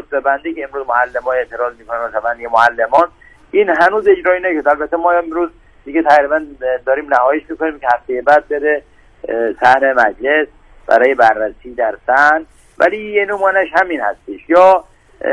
رتبه بندی که امروز معلم‌ها اعتراض می‌کنن، رتبه بندی معلمان، این هنوز اجرایی نشده. البته ما امروز دیگه تقریبا داریم نهاییش می‌کنیم که هفته بعد بره صحن مجلس برای بررسی در صحن، ولی یه نمونهش همین هستش. یا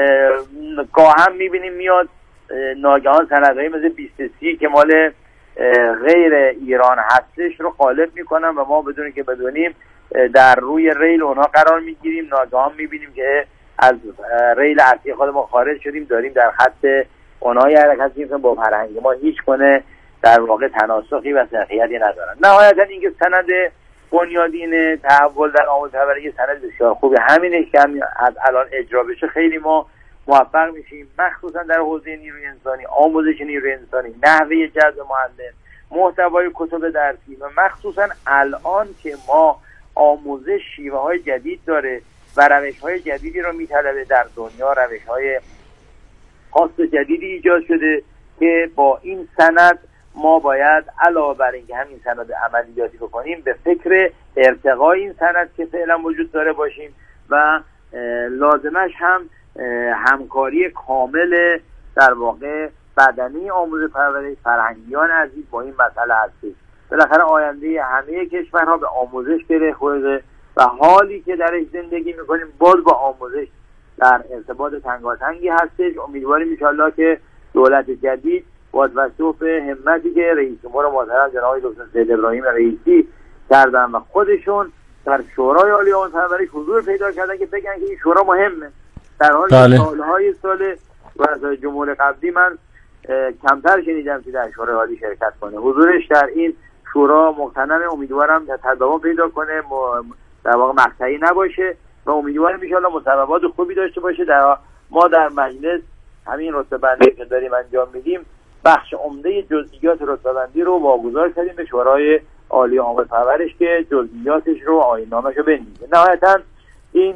گاهم می‌بینیم میاد ناگهان سندهای مثل 23 که مال غیر ایران هستش رو غالب میکنن و ما بدون که بدونیم در روی ریل اونها قرار میگیریم. ناگهان میبینیم که از ریل اصلی خود ما خارج شدیم، داریم در خط اونهای حرکت میکنیم، با فرهنگ ما هیچ کنه در واقع تناسقی و سنخیتی ندارن. نهایتا اینکه سند بنیادین تحول در آموزش پرورش سند بسیار خوبه، همینه که از الان اجرا بشه خیلی ما موفق میشیم، مخصوصا در حوزه نیروی انسانی، آموزش نیروی انسانی، نحوه جذب معلم، محتوای کتب درسی و مخصوصا الان که ما آموزش شیوه های جدید داره و روش های جدیدی رو میطلبه در دنیا، روش های خاص جدیدی ایجاد شده که با این سند ما باید علاوه بر اینکه همین سند عملیاتی بکنیم به فکر ارتقای این سند که فعلا وجود داره باشیم و لازمش هم همکاری کامل در واقع بدنی آموزش پرورش فرهنگیان عزیز با این مسئله هستش. بالاخره آینده همه کشورها به آموزش گره خورده و حالی که درش زندگی میکنیم باز با آموزش در ارتباط تنگاتنگی هستش. امیدواریم انشالله که دولت جدید با توسط همتی که رئیس جمهور محترم جناب دکتر سید ابراهیم رئیسی کردن و خودشون در شورای عالی آموزش پرورش حضور پیدا کردن که بگن که این شورا مهمه، در حالی که سالهای و جمهور قبلی من کمتر شنیدم که در شورای عالی شرکت کنه. حضورش در این شورا مقتنم، امیدوارم تداوم پیدا کنه، در واقع مقطعی نباشه و امیدوارم ان شاءالله مصوبات خوبی داشته باشه. ما در مجلس همین رتبه بندی که داریم انجام میدیم بخش عمده جزئیات رتبه بندی رو واگذار کردیم به شورای عالی آموزش پرورش که جزئیاتش رو آیین‌نامه‌ش رو بنویسه. نهایتاً این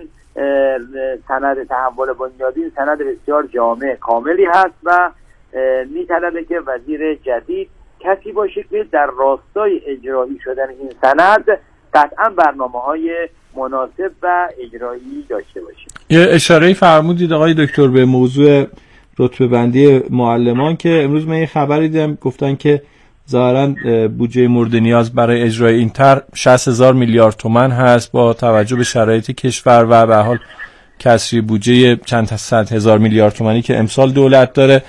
سند تحول بنیادین سند بسیار جامع کاملی هست و می‌طلبه که وزیر جدید کسی باشه که در راستای اجرایی شدن این سند قطعا برنامه‌های مناسب و اجرایی داشته باشه. یه اشاره‌ای فرمودید آقای دکتر به موضوع رتبه بندی معلمان که امروز من یه خبری دیدم گفتن که ظاهراً بودجه مورد نیاز برای اجرای این طرح 60,000 میلیارد تومان هست با توجه به شرایط کشور و به حال کسری بودجه چند صد هزار میلیارد تومانی که امسال دولت داره.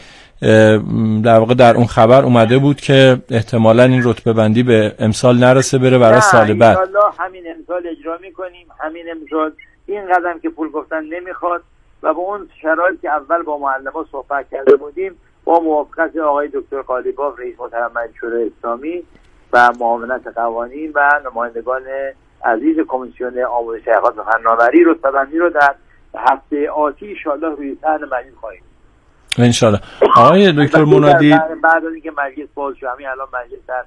در واقع در اون خبر اومده بود که احتمالاً این رتبه بندی به امسال نرسه بره برای سال بعد. ان شاءالله همین امسال اجرا می‌کنیم، همین امسال این قدم که پول گفتن نمیخواد و با اون شرایطی که اول با معلم‌ها صحبت کرده بودیم با موافقت آقای دکتر قالیباف رئیس محترم مجلس شورای اسلامی و معاونت قوانین و نمایندگان عزیز کمیسیون آموزش تحقیقات و فناوری رتبه بندی رو در هفته آتی ان شاءالله روی صحن مجلس خواهیم ان شاءالله. آقای دکتر منادی بعد از اینکه مجلس باز شد، همین الان مجلس در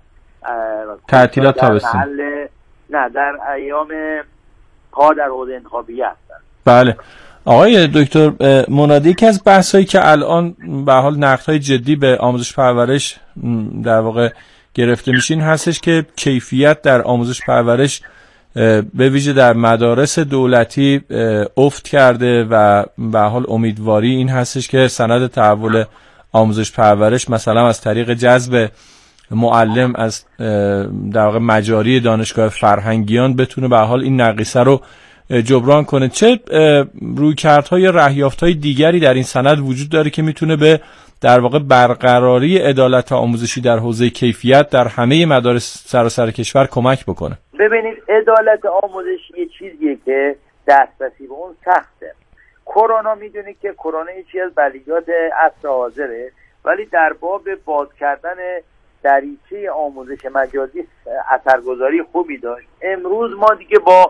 تعطیلات تابستون نه در ایام کار در حوزه انتخابیه هستن. بله آقای دکتر منادی، یکی از بحثایی که الان به حال نقدهای جدی به آموزش پرورش در واقع گرفته میشین هستش که کیفیت در آموزش پرورش به ویژه در مدارس دولتی افت کرده و به حال امیدواری این هستش که سند تحول آموزش پرورش مثلا از طریق جذب معلم از در واقع مجاری دانشگاه فرهنگیان بتونه به حال این نقیصه رو جبران کنه. چه رویکردهای یا رهیافت‌های دیگری در این سند وجود داره که میتونه به در واقع برقراری عدالت آموزشی در حوزه کیفیت در همه مدارس سراسر کشور کمک بکنه؟ ببینید، عدالت آموزشی یه چیزیه که دسترسی به اون سخته. کرونا میدونید که کرونا یه چیز از بلیات عصر حاضره، ولی در باب باز کردن دریچه آموزش مجازی اثرگذاری خوبی داشت. امروز ما دیگه با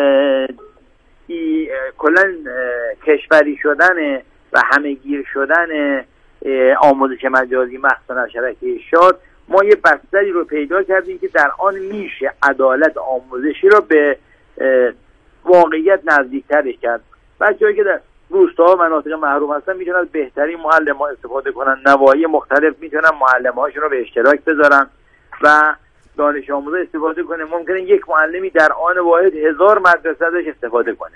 کلا کشوری شدن و همه‌گیر شدن آموزش مجازی مخصوصا شبکه ارشاد ما یه بستری رو پیدا کردیم که در آن میشه عدالت آموزشی رو به واقعیت نزدیک‌ترش کرد. بچه‌هایی که در روستاها و مناطق محروم هستن میتونن از بهترین معلم‌ها استفاده کنن، نواحی مختلف میتونن معلم‌هاشون رو به اشتراک بذارن و دانش آموزا استفاده کنه. ممکنه یک معلمی در آن واحد 1000 مدرسه ازش استفاده کنه.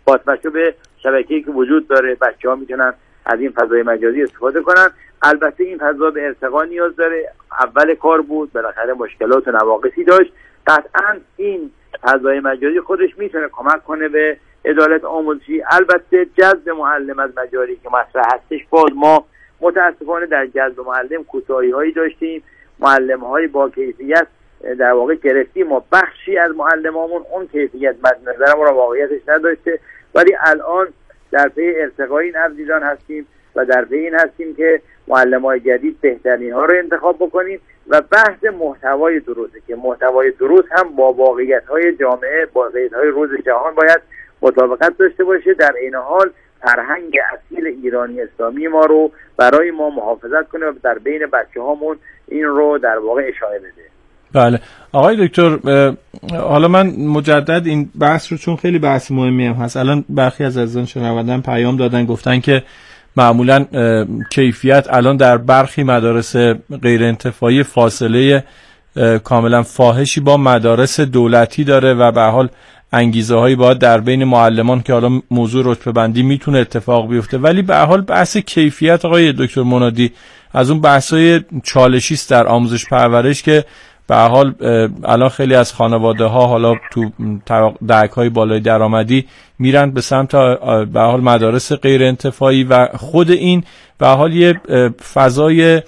بازپشو به شبکه‌ای که وجود داره، بچه‌ها میتونن از این فضای مجازی استفاده کنن. البته این فضا به ارتقا نیاز داره، اول کار بود، بالاخره مشکلات و نواقصی داشت. قطعاً این فضای مجازی خودش میتونه کمک کنه به عدالت آموزشی. البته جذب معلم از مجاری که مطرح هستش، باز ما متاسفانه در جذب معلم کوتاهی‌هایی داشتیم، معلم‌های با کیفیت در واقع گرفتیم، ما بخشی از معلمامون اون کیفیت مد نظرمون رو واقعیتش نداشته، ولی الان در پی ارتقای این ابزیجان هستیم و در پی این هستیم که معلم‌های جدید بهترین ها رو انتخاب بکنیم و بحث محتوای درسته که محتوای درست هم با واقعیت‌های جامعه، با واقعیت‌های روز جهان باید مطابقت داشته باشه، در این حال فرهنگ اصیل ایرانی اسلامی ما رو برای ما محافظت کنه و در بین بچه‌هامون این رو در واقع اشاعه بده. بله آقای دکتر، حالا من مجدد این بحث رو چون خیلی بحث مهمی هم هست، الان برخی از عزیزان شنوندگان پیام دادن گفتن که معمولا کیفیت الان در برخی مدارس غیر انتفاعی فاصله کاملا فاحشی با مدارس دولتی داره و به حال انگیزه هایی باید در بین معلمان که حالا موضوع رتبه بندی میتونه اتفاق بیفته، ولی به حال بحث کیفیت آقای دکتر منادی از اون بحثای چالشی است در آموزش پرورش که به حال الان خیلی از خانواده ها حالا تو دهک های بالای درآمدی میرن به سمت به حال مدارس غیر انتفاعی و خود این به حال یه فضای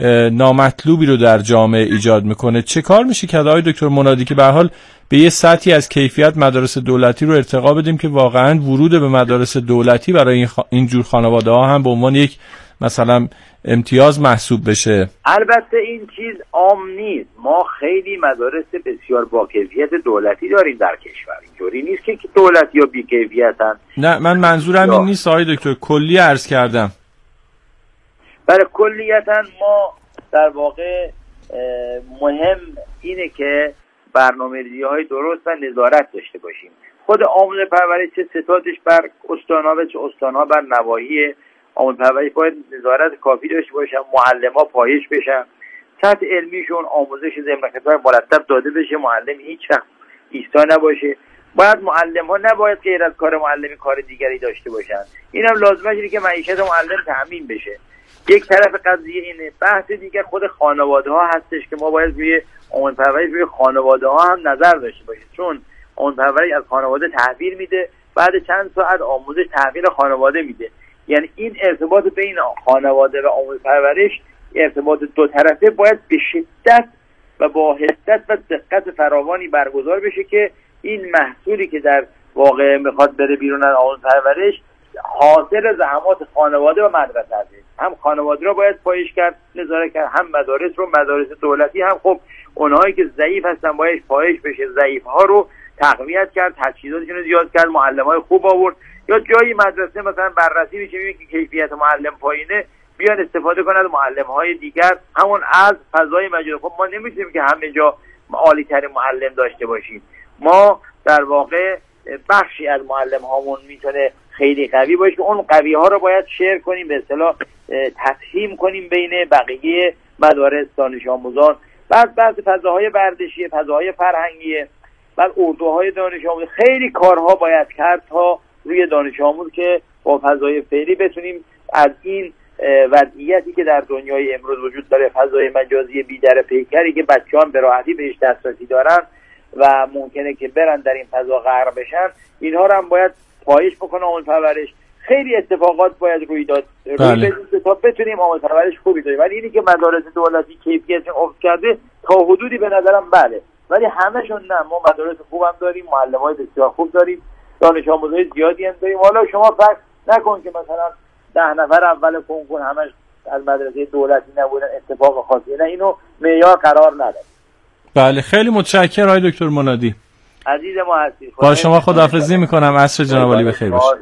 نامطلوبی رو در جامعه ایجاد میکنه. چه کار میشه که آقای دکتر منادی که به حال به یه سطحی از کیفیت مدارس دولتی رو ارتقا بدیم که واقعا ورود به مدارس دولتی برای این جور خانواده ها هم به عنوان یک مثلا امتیاز محسوب بشه؟ البته این چیز عام نیست، ما خیلی مدارس بسیار با کیفیت دولتی داریم در کشور، اینجوری نیست که دولتی یا بی کیفیتن. نه من منظورم این نیست آقای دکتر، کلی عرض کردم. برای کلیتا ما در واقع مهم اینه که برنامه‌ریزی‌های درست و نظارت داشته باشیم. خود آموزش پرورش چه ستادش بر استان‌ها و چه استان‌ها بر نواحی آموزش پرورش باید نظارت کافی داشته باشن، معلم‌ها پایش بشن، سطح علمیشون آموزش ضمن خدمت مرتب داده بشه، معلم هیچ وقت ایستا نباشه. باید معلم‌ها نباید غیر از کار معلمی کار دیگری داشته باشن. اینم لازمه اینه که معیشت معلم تامین بشه. یک طرف قضیه اینه. بحث دیگه خود خانواده‌ها هستش که ما باید روی آموزش پرورش روی خانواده‌ها هم نظر داشته باشیم، چون آموزش پرورش از خانواده تحویل میده، بعد چند ساعت آموزش تحویل خانواده میده. یعنی این ارتباط بین خانواده و آموزش پرورش ارتباط دو طرفه باید به شدت و با حدت و دقت فراوانی برگزار بشه که این محصولی که در واقع میخواد بره بیرون از آموزش پرورش حاصل زحمات خانواده و مدرسه است. هم خانواده رو باید پایش کرد، نظارت کرد، هم مدارس رو، مدارس دولتی هم خب اونهایی که ضعیف هستن باید پایش بشه، ضعیف‌ها رو تقویت کرد، تجهیزاتشون رو زیاد کرد، معلم‌های خوب آورد. یا جایی مدرسه مثلا بررسی میشه میبینی که کیفیت معلم پایینه، بیان استفاده کنن از معلم‌های دیگر، همون از فضای مجازی. خب ما نمی‌تونیم که همه جا عالی‌ترین معلم داشته باشیم. ما در واقع بخشی از معلم هامون میتونه خیلی قوی باشه که اون قوی ها رو باید شیر کنیم، به اصطلاح تفهیم کنیم بین بقیه مدارس، دانش آموزان. بعد فضاهای ورزشی، فضاهای فرهنگی، بعد اردوهای دانش آموز، خیلی کارها باید کرد تا روی دانش آموز که با فضای فعلی بتونیم از این وضعیتی که در دنیای امروز وجود داره، فضای مجازی بی‌در پیکری که بچه‌ها به راحتی بهش دسترسی دارن و ممکنه که برن در این فضا غرق بشن، اینها رو هم باید پایش بکنه آموزش پرورش. خیلی اتفاقات باید روی داد تا بتونیم آموزش پرورش خوبی داریم. ولی اینی که مدارس دولتی کیفیتشون افت کرده تا حدودی به نظرم بله، ولی همشون نه. ما مدارس خوب هم داریم، معلمای بسیار خوب داریم، دانش آموزای زیادی هم داریم. حالا شما فرض نکن که مثلا 10 نفر اول کنکور همش از مدرسه دولتی نبودن، اتفاق خاصی نه، اینو معیار قرار نداد. بله خیلی متشکرم آقای دکتر منادی عزیز ما هستی. با شما خداحافظی میکنم. عصر جناب عالی بخیر باشه.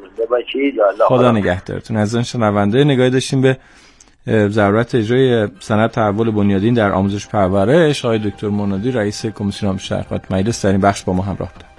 خدا نگهدارتون. از این شنونده نگاهی داشتیم به ضرورت اجرای سند تحول بنیادین در آموزش پرورش. آقای دکتر منادی رئیس کمیسیون آموزش شهرخط مجلس در این بخش با ما همراه بودند.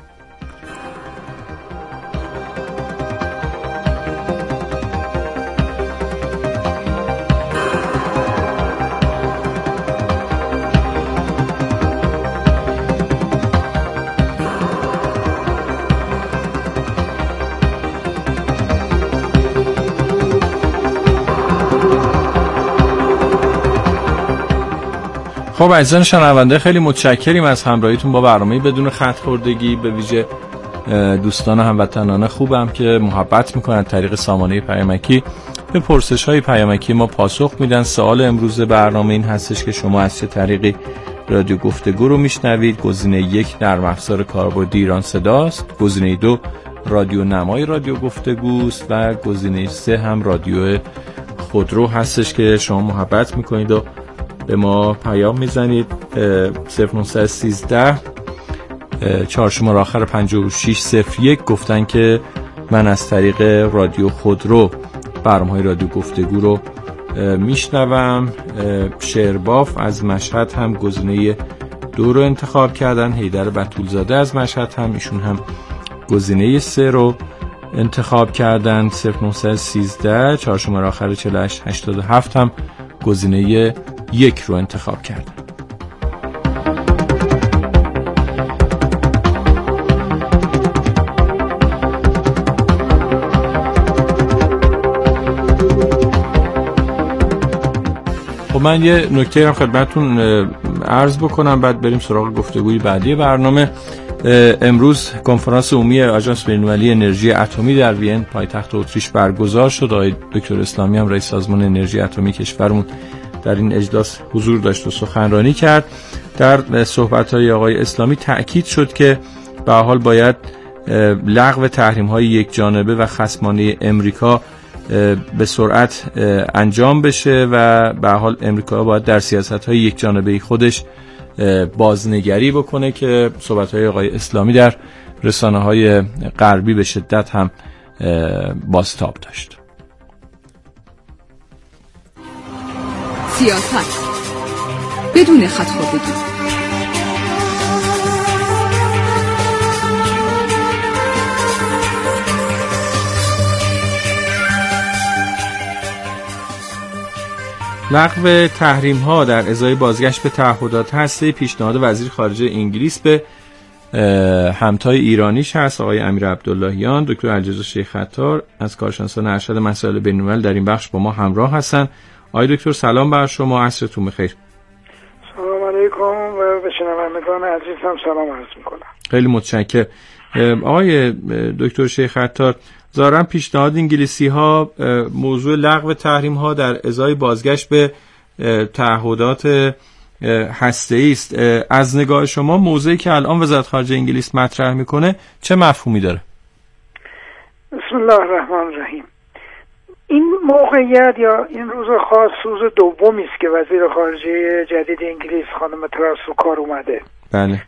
خب عزیزان شنونده، خیلی متشکریم از همراهیتون با برنامه بدون خط خوردگی، به ویژه دوستان هموطنان خوبم که محبت میکنن طریق سامانه پیامکی به پرسش‌های پیامکی ما پاسخ میدن. سوال امروز برنامه این هستش که شما از چه طریقی رادیو گفتگو رو میشنوید؟ گزینه 1 نرم افزار کاربردی ایران صداست، گزینه 2 رادیو نمای رادیو گفتگوست و گزینه 3 هم رادیو خودرو هستش که شما محبت میکنید و به ما پیام میزنید. 0913 4 شماره آخر 5601 گفتن که من از طریق رادیو خودرو برنامه‌های رادیو گفتگو رو میشنوم. شعرباف از مشهد هم گزینه 2 رو انتخاب کردن. حیدر بتولزاده از مشهد هم، ایشون هم گزینه 3 رو انتخاب کردن. 0913 4 شماره آخر 4887 هم گزینه 1 رو انتخاب کردن. خب من یه نکته هم خدمتتون عرض بکنم بعد بریم سراغ گفتگوی بعدی برنامه. امروز کنفرانس عمومی آژانس بین‌المللی انرژی اتمی در وین پایتخت اتریش برگزار شد. آقای دکتر اسلامی هم رئیس سازمان انرژی اتمی کشورمون در این اجلاس حضور داشت و سخنرانی کرد. در صحبت‌های آقای اسلامی تأکید شد که به هر حال باید لغو تحریم‌های یک جانبه و خصمانه امریکا به سرعت انجام بشه و به هر حال امریکا باید در سیاست‌های یک جانبه خودش بازنگری بکنه که صحبت‌های آقای اسلامی در رسانه‌های غربی به شدت هم بازتاب داشت. سیاست بدون خط خوردگی. لغو تحریم‌ها در ازای بازگشت به تعهدات هسته پیشنهاد وزیر خارجه انگلیس به همتای ایرانیش هست آقای امیر عبداللهیان. دکتر علیرضا شیخ عطار از کارشناسان ارشد مسائل بین‌الملل در این بخش با ما همراه هستن. آقای دکتر سلام بر شما، عصرتون بخیر. سلام علیکم و به شنوندگان عزیزم سلام عرض می‌کنم. خیلی متشکرم. آقای دکتر شیخ عطار، ظاهراً پیشنهاد انگلیسی‌ها موضوع لغو تحریم‌ها در ازای بازگشت به تعهدات هسته‌ای است. از نگاه شما موضوعی که الان وزارت خارجه انگلیس مطرح میکنه چه مفهومی داره؟ بسم الله الرحمن الرحیم. این موقعیت یا این روز خاص روز دومی است که وزیر خارجه جدید انگلیس خانم تراس رو کار اومده. بله.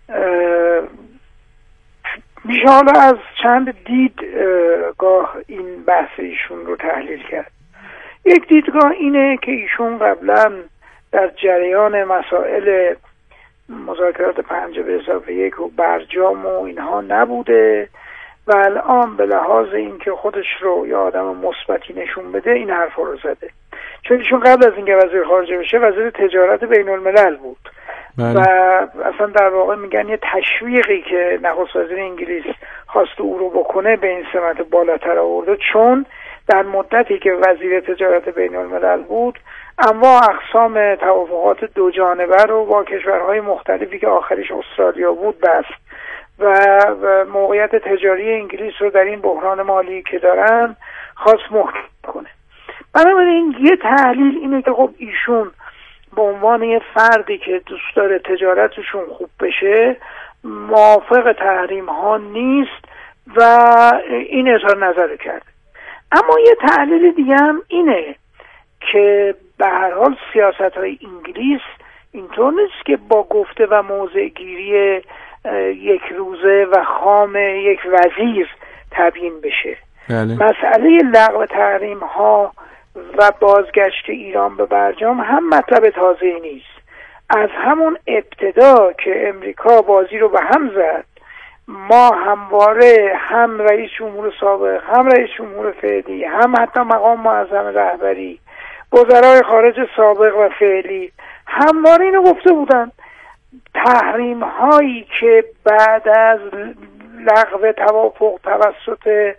میشه حالا از چند دیدگاه این بحث ایشون رو تحلیل کرد. یک دیدگاه اینه که ایشون قبلا در جریان مسائل مذاکرات 5+1 و برجام و اینها نبوده و الان به لحاظ اینکه خودش رو یا آدم مثبتی نشون بده این حرفا رو زده. چون ایشون قبل از اینکه وزیر خارجه بشه وزیر تجارت بین الملل بود. و اصلا در واقع میگن یه تشویقی که نخست وزیر انگلیس خواست او رو بکنه به این سمت بالاتر آورده، چون در مدتی که وزیر تجارت بین الملل بود انواع اقسام توافقات دو جانبه رو با کشورهای مختلفی که آخریش استرالیا بود بست و موقعیت تجاری انگلیس رو در این بحران مالی که دارن خواست محکم کنه. بنابراین یه تحلیل اینه که خب ایشون به عنوان یه فردی که دوست داره تجارتشون خوب بشه موافق تحریم ها نیست و این اظهار نظر کرده. اما یه تحلیل دیگه هم اینه که به هر حال سیاست های انگلیس اینطور نیست که با گفته و موضع گیری یک روزه و خام یک وزیر تبیین بشه. بله. مسئله لغو تحریم ها و بازگشت ایران به برجام هم مطلب تازه‌ای نیست. از همون ابتدا که امریکا بازی رو به هم زد ما همواره هم رئیس جمهور سابق، هم رئیس جمهور فعلی، هم حتی مقام معظم رهبری، وزرای خارج سابق و فعلی همواره اینو گفته بودن تحریم هایی که بعد از لغو توافق توسط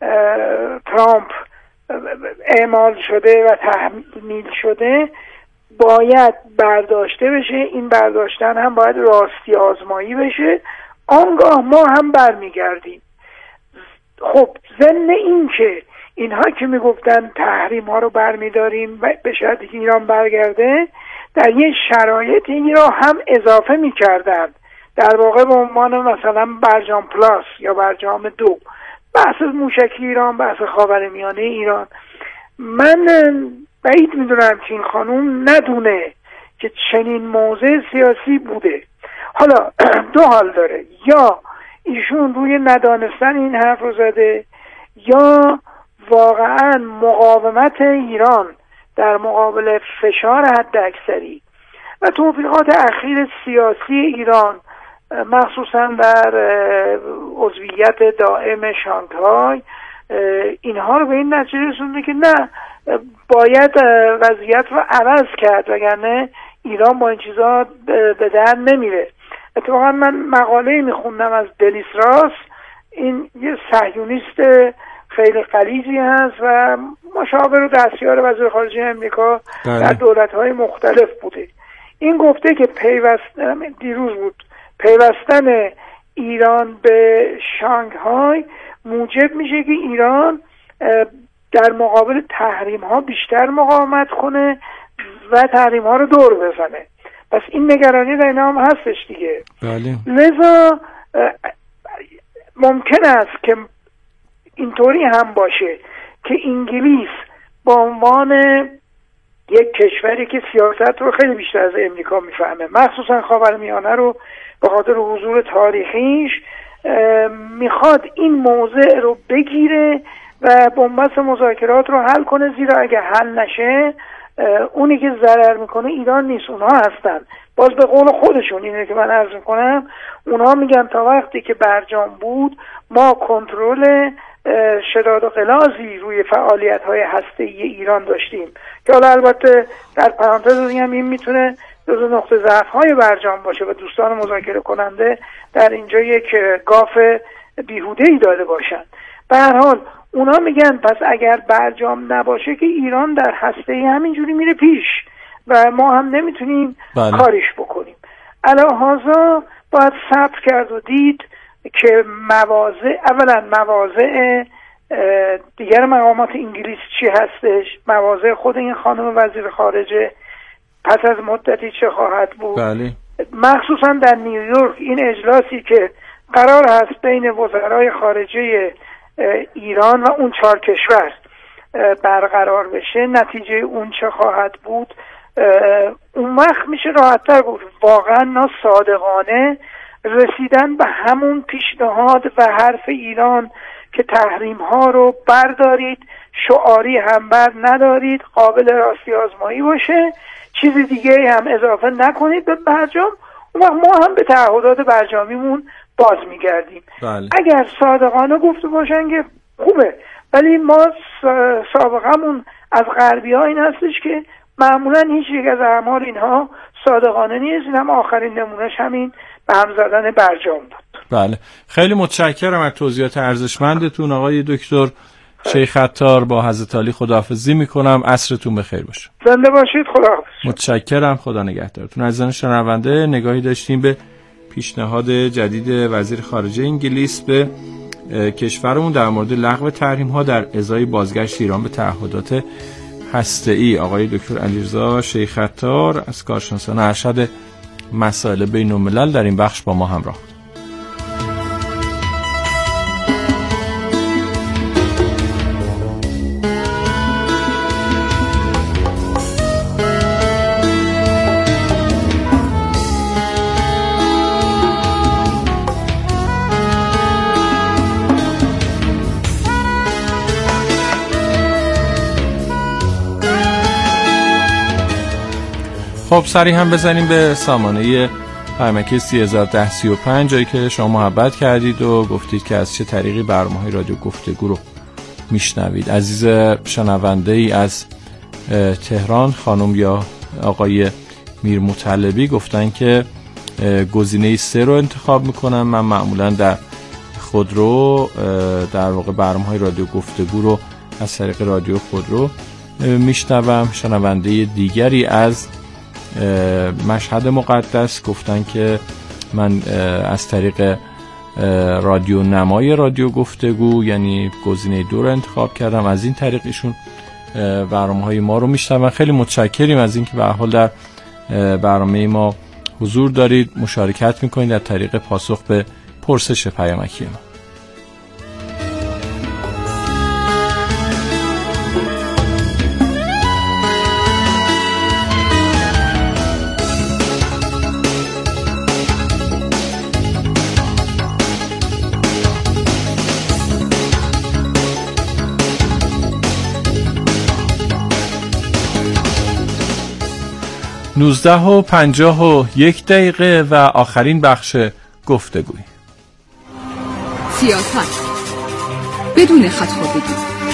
ترامپ اعمال شده و تحمیل شده باید برداشته بشه. این برداشتن هم باید راستی آزمایی بشه، آنگاه ما هم برمیگردیم. خب ضمن این که اینها که میگفتن تحریم ها رو برمیداریم به شرطی که ایران برگرده، در یه شرایط این را هم اضافه میکردن، در واقع به عنوان مثلا برجام پلاس یا برجام 2، بحث موشکی ایران، بحث خاورمیانه ایران. من بعید میدونم که این خانوم ندونه که چنین موضع سیاسی بوده. حالا دو حال داره، یا ایشون روی ندانستن این حرف رو زده، یا واقعا مقاومت ایران در مقابل فشار حد اکثری و توفیقات اخیر سیاسی ایران، مخصوصا در عضویت دائم شانگهای، اینها رو به این نتیجه رسونده که نه، باید وضعیت رو عوض کرد وگرنه ایران با این چیزا به در نمیره. اتفاقا من مقاله میخوندم از دلیس راس، این یه صهیونیست خیلی غلیظی هست و مشاور و دستیار وزیر خارجه امریکا در دولت‌های مختلف بوده. این گفته که دیروز بود، پیوستن ایران به شانگهای موجب میشه که ایران در مقابل تحریم ها بیشتر مقاومت کنه و تحریم ها رو دور بزنه. پس این نگرانی در اینا هم هستش دیگه. بله. لذا ممکن است که اینطوری هم باشه که انگلیس به عنوان یک کشوری که سیاست رو خیلی بیشتر از امریکا میفهمه، مخصوصا خاورمیانه رو به خاطر حضور تاریخیش، میخواد این موضع رو بگیره و بنبست مذاکرات رو حل کنه، زیرا اگه حل نشه اونی که ضرر میکنه ایران نیست، اونها هستن. باز به قول خودشون، اینه که من عرض میکنم، اونها میگن تا وقتی که برجام بود ما کنترل شداد و غلاظی روی فعالیت‌های هسته‌ای ایران داشتیم، که حالا البته در پرانتز میگم این میتونه جزو نقطه ضعف‌های برجام باشه و دوستان مذاکره کننده در اینجا یک گاف بیهوده‌ای داده باشن. به هر حال اونا میگن پس اگر برجام نباشه که ایران در هسته‌ای همینجوری میره پیش و ما هم نمیتونیم کاریش بکنیم. الهازا باید صبر کرد و دید که مواضع دیگر مقامات انگلیس چی هستش، مواضع خود این خانم وزیر خارجه پس از مدتی چه خواهد بود. بله. مخصوصا در نیویورک این اجلاسی که قرار هست بین وزرای خارجه ایران و اون 4 کشور برقرار بشه، نتیجه اون چه خواهد بود، اون وقت میشه راحت‌تر گفت واقعا صادقانه رسیدن به همون پیشنهاد و حرف ایران که تحریم ها رو بردارید، شعاری هم بر ندارید، قابل راستی آزمایی باشه، چیز دیگه هم اضافه نکنید به برجام، اون وقت ما هم به تعهدات برجامیمون باز میگردیم. بله. اگر صادقانه گفته باشن که خوبه، ولی ما سابقمون از غربی ها این هستش که معمولا هیچ یک از اعمال اینها صادقانه نیست. این هم آخرین نمونهش همین به هم زدن برجام بود. بله، خیلی متشکرم از توضیحات ارزشمندتون آقای دکتر شیخ عطار. با حضرت علی خداحافظی میکنم، عصرتون بخیر باشه. زنده باشید، خداحافظ. متشکرم، خدا نگهدارتون. عزیزان شنونده، نگاهی داشتیم به پیشنهاد جدید وزیر خارجه انگلیس به کشورمون در مورد لغو تحریم‌ها در ازای بازگشت ایران به تعهدات هسته‌ای. آقای دکتر علیرضا شیخ عطار از کارشناسان ارشد مسائل بین‌الملل در این بخش با ما همراه. خب سریع هم بزنیم به سامانه پیامکی 301035 جایی که شما محبت کردید و گفتید که از چه طریقی برنامه‌های رادیو گفتگو رو میشنوید. عزیز شنونده ای از تهران، خانم یا آقای میر مطلبی، گفتن که گزینه 3 رو انتخاب میکنم. من معمولا در خودرو در واقع برنامه‌های رادیو گفتگو رو از طریق رادیو خودرو میشنوم. شنونده دیگری از مشهد مقدس گفتن که من از طریق رادیو نمای رادیو گفتگو یعنی گزینه 2 رو انتخاب کردم، از این طریق ایشون برنامه‌های ما رو میشنون. خیلی متشکریم از اینکه به هر حال در برنامه ما حضور دارید، مشارکت میکنید در طریق پاسخ به پرسش پیامکی ما. 19:51 و آخرین بخش گفتگوی سیاست بدون خط‌خوردگی.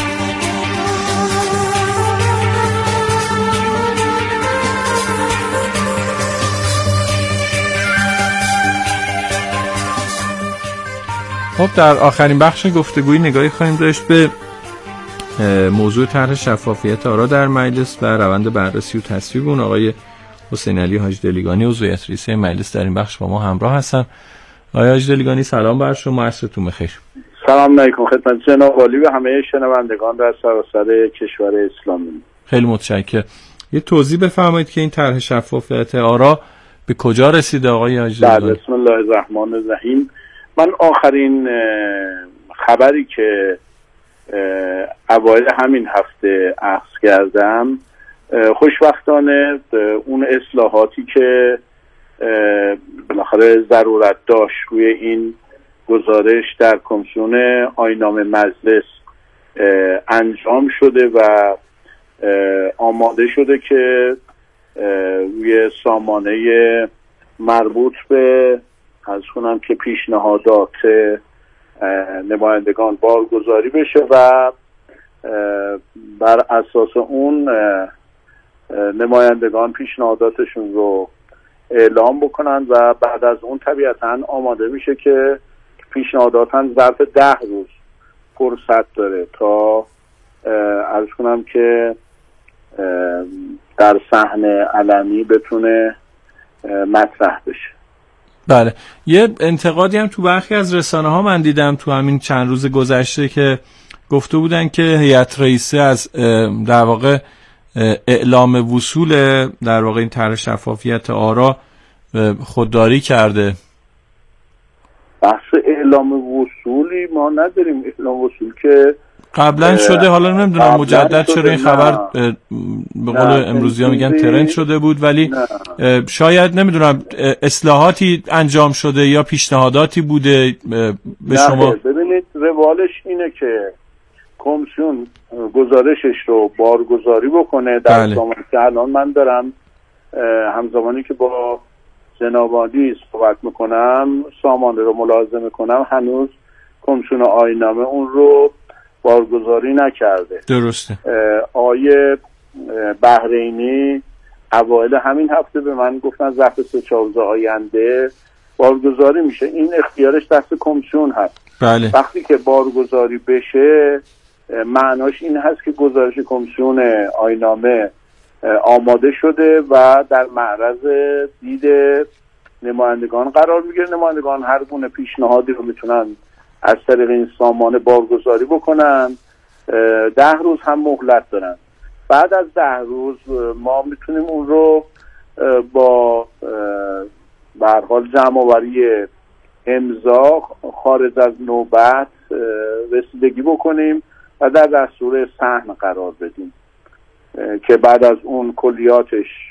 خب در آخرین بخش گفتگوی نگاهی خواهیم داشت به موضوع طرح شفافیت آرا در مجلس و روند بررسی و تصویب اون. آقای حسین علی حاجدلیگانی عضو هیئت رییسه مجلس در این بخش با ما همراه هستن. آقای حاجدلیگانی سلام بر شما، عصرتون بخیر. سلام علیکم خدمت جناب عالی و همه شنوندگان در سراسر کشور اسلامی. خیلی متشکرم. یه توضیح بفرمایید که این طرح شفافیت آرا به کجا رسیده آقای حاجدلیگانی؟ بسم الله الرحمن الرحیم. من آخرین خبری که اوایل همین هفته اخذ کردم، خوشبختانه اون اصلاحاتی که بالاخره ضرورت داشت روی این گزارش در کمیسیون آیین‌نامه مجلس انجام شده و آماده شده که روی سامانه مربوط به از کنم که پیشنهادات نمایندگان بارگذاری بشه و بر اساس اون نمایندگان پیشنهاداتشون رو اعلام بکنن و بعد از اون طبیعتاً آماده میشه که پیشنهاداتاً ظرف 10 روز فرصت داره تا عرض کنم که در صحن علنی بتونه مطرح بشه. بله، یه انتقادی هم تو برخی از رسانه ها من دیدم تو همین چند روز گذشته که گفته بودن که هیئت رئیسه از در واقع اعلام وصول در واقع این طرح شفافیت آرا خودداری کرده. بحث اعلام وصولی ما نداریم. اعلام وصول که قبلا شده، حالا نمیدونم مجدد چرا این خبر به قول امروزی ها میگن ترند شده بود، ولی شاید نمیدونم اصلاحاتی انجام شده یا پیشنهاداتی بوده به شما. ببینید روالش اینه که کمیسیون گزارشش رو بارگذاری بکنه در زمانی که الان من دارم همزمانی که با جناب عالی صحبت میکنم سامانه رو ملاحظه میکنم، هنوز کمیسیون آیین‌نامه اون رو بارگذاری نکرده. درسته. آقای بحرینی اوایل همین هفته به من گفتن ظرف 3-4 روز آینده بارگذاری میشه. این اختیارش دست کمیسیون هست. بله. وقتی که بارگذاری بشه معناش این هست که گزارش کمیسیون آیین‌نامه آماده شده و در معرض دید نمایندگان قرار میگیره. نمایندگان هر گونه پیشنهادی رو میتونن از طریق این سامانه بارگذاری بکنن. 10 روز هم مهلت دارن. بعد از 10 روز ما میتونیم اون رو با به هر حال جمع‌آوری امضا خارج از نوبت رسیدگی بکنیم و در دستور صحن قرار بدیم که بعد از اون کلیاتش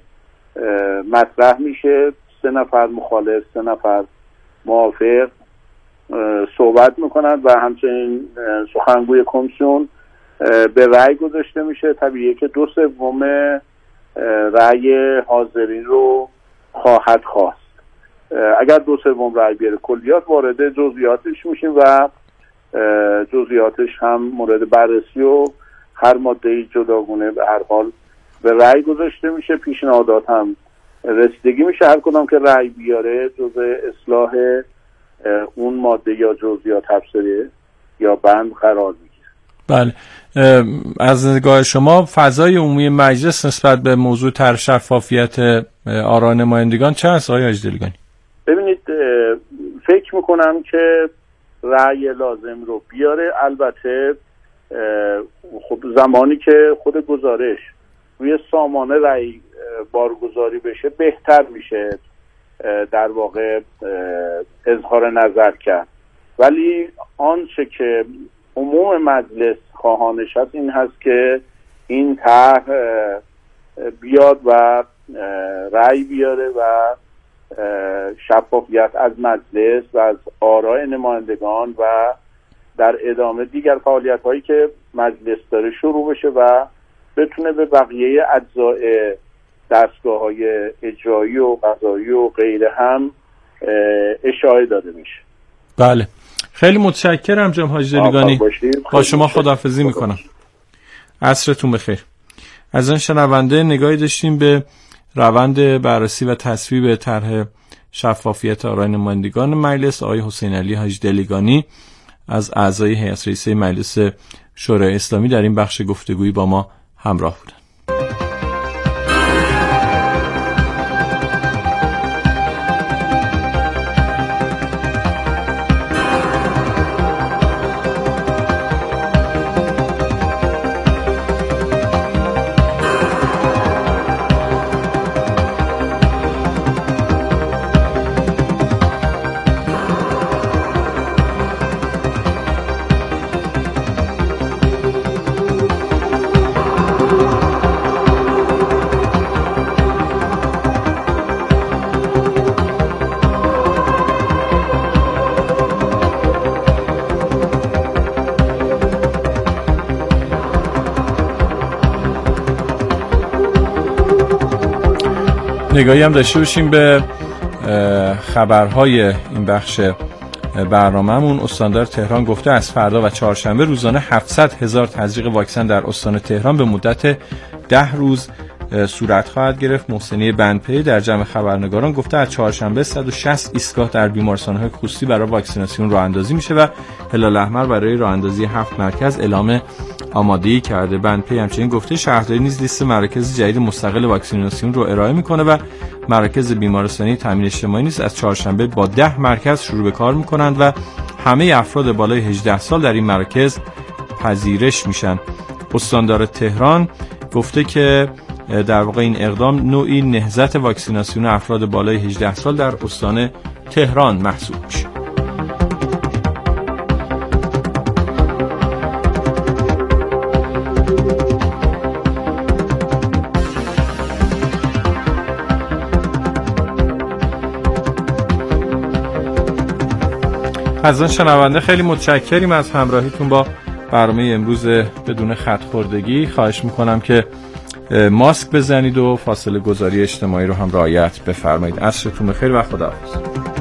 مطرح میشه. 3 نفر مخالف 3 نفر موافق صحبت میکنند و همچنین سخنگوی کمیسیون به رأی گذاشته میشه. طبیعیه که 2/3 رأی حاضرین رو خواهد خواست. اگر 2/3 رأی بیاره کلیات وارد جزئیاتش میشیم و جزئیاتش هم مورد بررسی و هر ماده‌ای جداگونه به هر حال به رأی گذاشته میشه. پیشنهادات هم رسیدگی میشه. هر کدام که رأی بیاره جزء اصلاح اون ماده یا جزئیات تفسیری یا بند قرار میگیره. بله، از نگاه شما فضای عمومی مجلس نسبت به موضوع طرح شفافیت آرای نمایندگان چه است آقای حاجی‌دلیگانی؟ ببینید، فکر میکنم که رأی لازم رو بیاره. البته خب زمانی که خود گزارش روی سامانه رأی بارگذاری بشه بهتر میشه در واقع اظهار نظر کرد، ولی آنچه که عموم مجلس خواهانش هست این هست که این طرح بیاد و رأی بیاره و شفافیت از مجلس و از آراء نمایندگان و در ادامه دیگر فعالیت هایی که مجلس داره شروع بشه و بتونه به بقیه اجزای دستگاه های اجرایی و قضایی و غیره هم اشاره داده میشه. بله، خیلی متشکرم جناب حاجی‌دلیگانی. با شما خداحافظی میکنم. عصرتون بخیر. از این شنونده نگاهی داشتیم به روند بررسی و تصویب طرح شفافیت آرای نمایندگان مجلس. آقای حسین علی حاجی‌دلیگانی از اعضای هیئت رئیسه مجلس شورای اسلامی در این بخش گفتگویی با ما همراه بودند. نگاهی هم داشته باشیم به خبرهای این بخش برنامه‌مون. استاندار تهران گفته از فردا و چهارشنبه روزانه 700,000 تزریق واکسن در استان تهران به مدت 10 روز صورت خواهد گرفت. محسنی بندپی در جمع خبرنگاران گفته از چهارشنبه 160 ایستگاه در بیمارستان‌های خصوصی برای واکسیناسیون راه اندازی میشه و هلال احمر برای راه اندازی 7 مرکز اعلام آمادگی کرده. بندپی همچنین گفته شهرداری نیز لیست مراکز جدید مستقل واکسیناسیون رو ارائه میکنه و مراکز بیمارستانی تامین اجتماعی نیز از چهارشنبه با 10 مرکز شروع به کار میکنند و همه افراد بالای 18 سال در این مراکز پذیرش میشن. استاندار تهران گفته که در واقع این اقدام نوعی نهضت واکسیناسیون افراد بالای 18 سال در استان تهران محسوب میشه. از آن شنونده خیلی متشکریم از همراهیتون با برنامه امروز بدون خط خوردگی. خواهش میکنم که ماسک بزنید و فاصله گذاری اجتماعی رو هم رعایت بفرمایید. عصرتون بخیر و خداحافظ.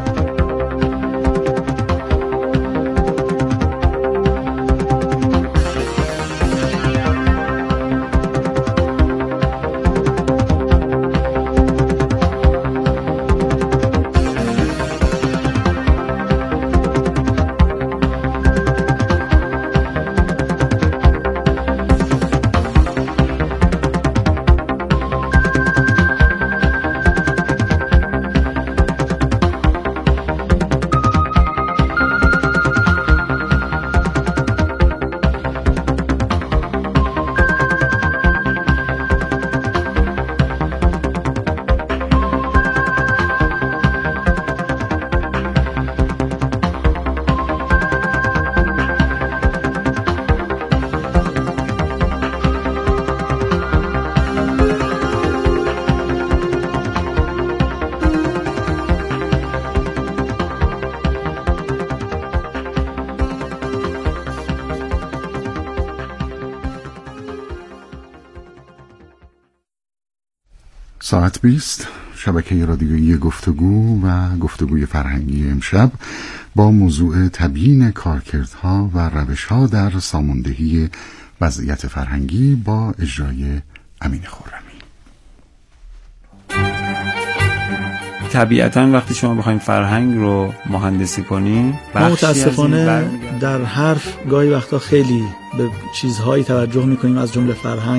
ساعت 20 شبکه رادیویی گفتگو و گفتگوی فرهنگی امشب با موضوع تبیین کارکردها و روشها در ساماندهی وضعیت فرهنگی با اجرای امین خرمی. طبیعتاً وقتی شما بخواید فرهنگ رو مهندسی کنین، ما متاسفانه در حرف گاهی وقتا خیلی به چیزهایی توجه میکنیم از جمله فرهنگ